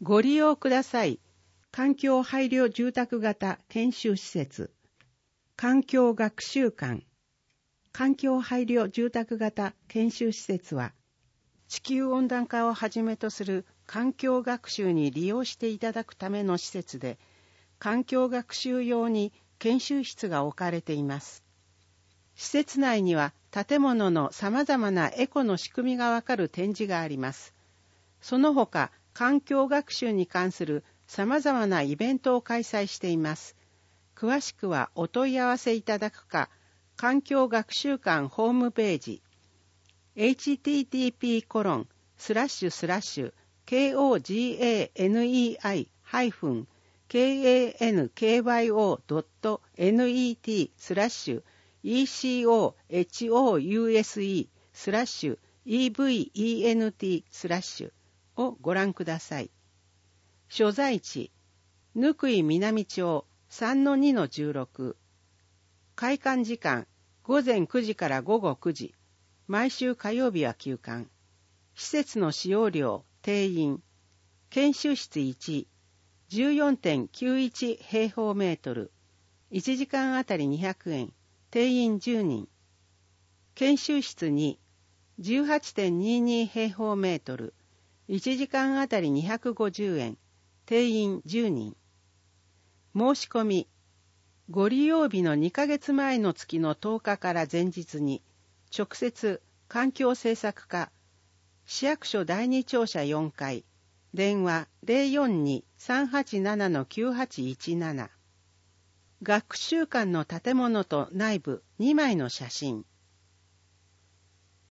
ご利用ください。環境配慮住宅型研修施設。環境学習館。環境配慮住宅型研修施設は、地球温暖化をはじめとする環境学習に利用していただくための施設で、環境学習用に研修室が置かれています。施設内には建物の様々なエコの仕組みがわかる展示があります。その他、環境学習に関する様々なイベントを開催しています。詳しくはお問い合わせいただくか、環境学習館ホームページ、http://kanokyoje-kaneyhouse/event/event/ をご覧ください。所在地、ぬくい南町 3-2-16。開館時間、午前9時から午後9時。毎週火曜日は休館。施設の使用料、定員。研修室1、14.91 平方メートル。1時間あたり200円。定員10人。研修室2、18.22 平方メートル。1時間あたり250円。定員10人。申し込み。ご利用日の2ヶ月前の月の10日から前日に、直接環境政策課、市役所第2庁舎4階、電話 042-387-9817。学習館の建物と内部2枚の写真。